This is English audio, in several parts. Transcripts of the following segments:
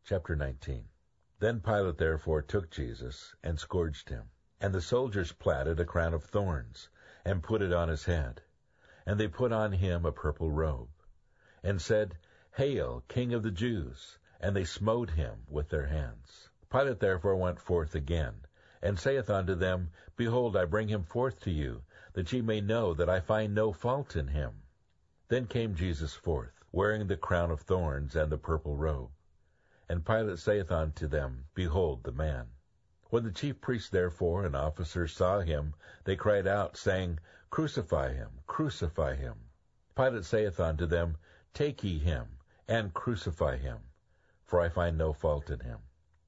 Chapter 19. Then Pilate therefore took Jesus, and scourged him. And the soldiers platted a crown of thorns, and put it on his head. And they put on him a purple robe, and said, Hail, King of the Jews! And they smote him with their hands. Pilate therefore went forth again, and saith unto them, Behold, I bring him forth to you, that ye may know that I find no fault in him. Then came Jesus forth, wearing the crown of thorns and the purple robe. And Pilate saith unto them, Behold the man. When the chief priests therefore and officers saw him, they cried out, saying, Crucify him, crucify him. Pilate saith unto them, Take ye him, and crucify him, for I find no fault in him.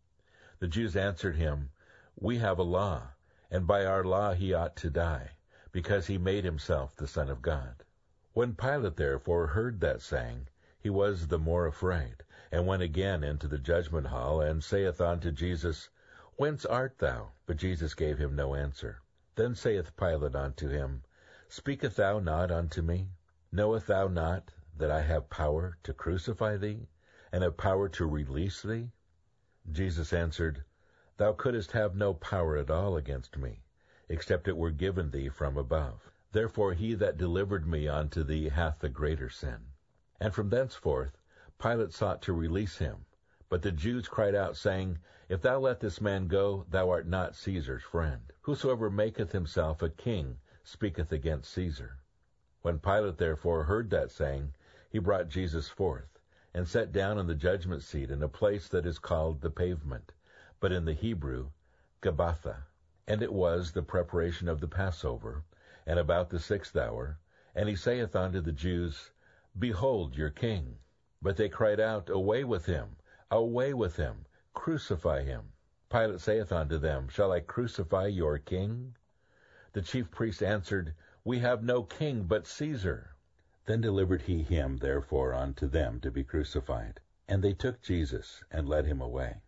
The Jews answered him, We have a law, and by our law he ought to die, because he made himself the Son of God. When Pilate therefore heard that saying, he was the more afraid, and went again into the judgment hall, and saith unto Jesus, Whence art thou? But Jesus gave him no answer. Then saith Pilate unto him, Speakest thou not unto me? Knowest thou not that I have power to crucify thee, and have power to release thee? Jesus answered, Thou couldest have no power at all against me, except it were given thee from above. Therefore he that delivered me unto thee hath the greater sin. And from thenceforth Pilate sought to release him. But the Jews cried out, saying, If thou let this man go, thou art not Caesar's friend. Whosoever maketh himself a king speaketh against Caesar. When Pilate therefore heard that saying, he brought Jesus forth, and sat down in the judgment seat in a place that is called the Pavement, but in the Hebrew, Gabbatha. And it was the preparation of the Passover, and about the 6th hour. And he saith unto the Jews, Behold your king. But they cried out, Away with him! Away with him! Crucify him! Pilate saith unto them, Shall I crucify your king? The chief priests answered, We have no king but Caesar. Then delivered he him therefore unto them to be crucified. And they took Jesus, and led him away.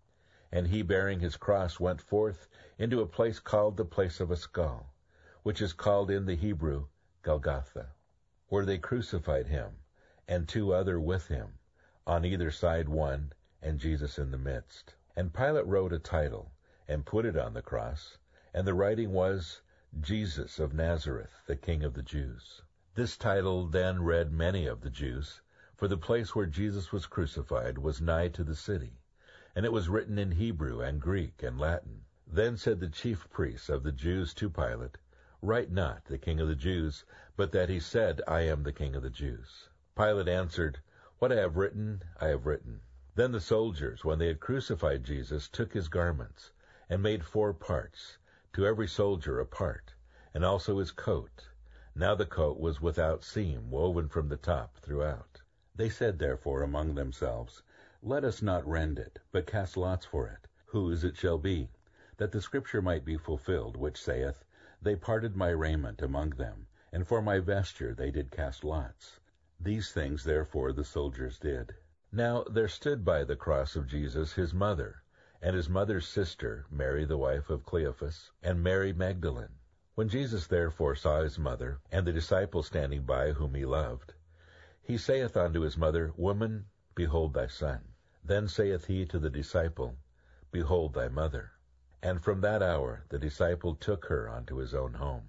And he, bearing his cross, went forth into a place called the place of a skull, which is called in the Hebrew Golgotha, where they crucified him, and 2 other with him, on either side one, and Jesus in the midst. And Pilate wrote a title, and put it on the cross, and the writing was, Jesus of Nazareth, the King of the Jews. This title then read many of the Jews, for the place where Jesus was crucified was nigh to the city, and it was written in Hebrew and Greek and Latin. Then said the chief priests of the Jews to Pilate, Write not the King of the Jews, but that he said, I am the King of the Jews. Pilate answered, What I have written, I have written. Then the soldiers, when they had crucified Jesus, took his garments, and made 4 parts, to every soldier a part, and also his coat. Now the coat was without seam, woven from the top throughout. They said therefore among themselves, Let us not rend it, but cast lots for it, whose it shall be, that the scripture might be fulfilled, which saith, They parted my raiment among them, and for my vesture they did cast lots. These things therefore the soldiers did. Now there stood by the cross of Jesus his mother, and his mother's sister, Mary the wife of Cleophas, and Mary Magdalene. When Jesus therefore saw his mother, and the disciple standing by whom he loved, he saith unto his mother, Woman, behold thy son. Then saith he to the disciple, Behold thy mother. And from that hour the disciple took her unto his own home.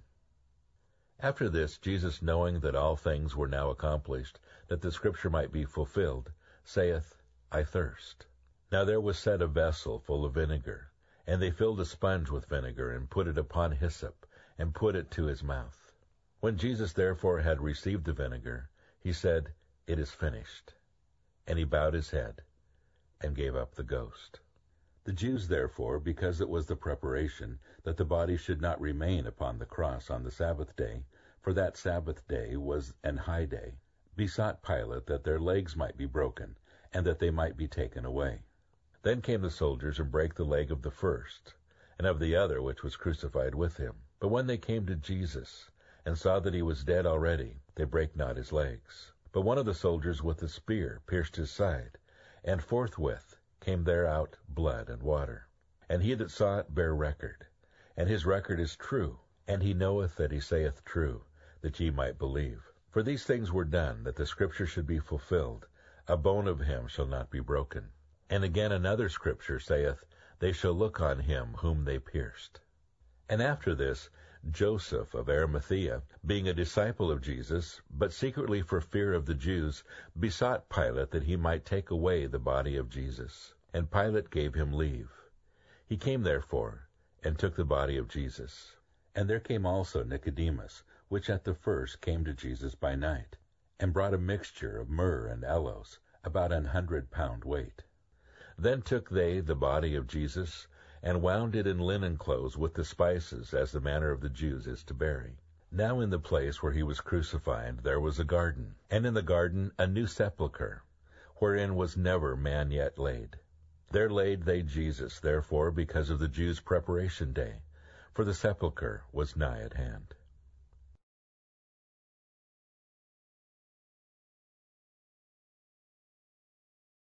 After this, Jesus, knowing that all things were now accomplished, that the scripture might be fulfilled, saith, I thirst. Now there was set a vessel full of vinegar, and they filled a sponge with vinegar, and put it upon hyssop, and put it to his mouth. When Jesus therefore had received the vinegar, he said, It is finished. And he bowed his head, and gave up the ghost. The Jews therefore, because it was the preparation, that the body should not remain upon the cross on the Sabbath day, for that Sabbath day was an high day, besought Pilate that their legs might be broken, and that they might be taken away. Then came the soldiers, and brake the leg of the first, and of the other which was crucified with him. But when they came to Jesus, and saw that he was dead already, they brake not his legs. But one of the soldiers with a spear pierced his side, and forthwith came there out blood and water. And he that saw it bare record, and his record is true, and he knoweth that he saith true, that ye might believe. For these things were done, that the scripture should be fulfilled, A bone of him shall not be broken. And again another scripture saith, They shall look on him whom they pierced. And after this, Joseph of Arimathea, being a disciple of Jesus, but secretly for fear of the Jews, besought Pilate that he might take away the body of Jesus. And Pilate gave him leave. He came therefore, and took the body of Jesus. And there came also Nicodemus, which at the first came to Jesus by night, and brought a mixture of myrrh and aloes, about 100 pound weight. Then took they the body of Jesus, and wound it in linen clothes with the spices, as the manner of the Jews is to bury. Now in the place where he was crucified there was a garden, and in the garden a new sepulchre, wherein was never man yet laid. There laid they Jesus, therefore, because of the Jews' preparation day, for the sepulchre was nigh at hand.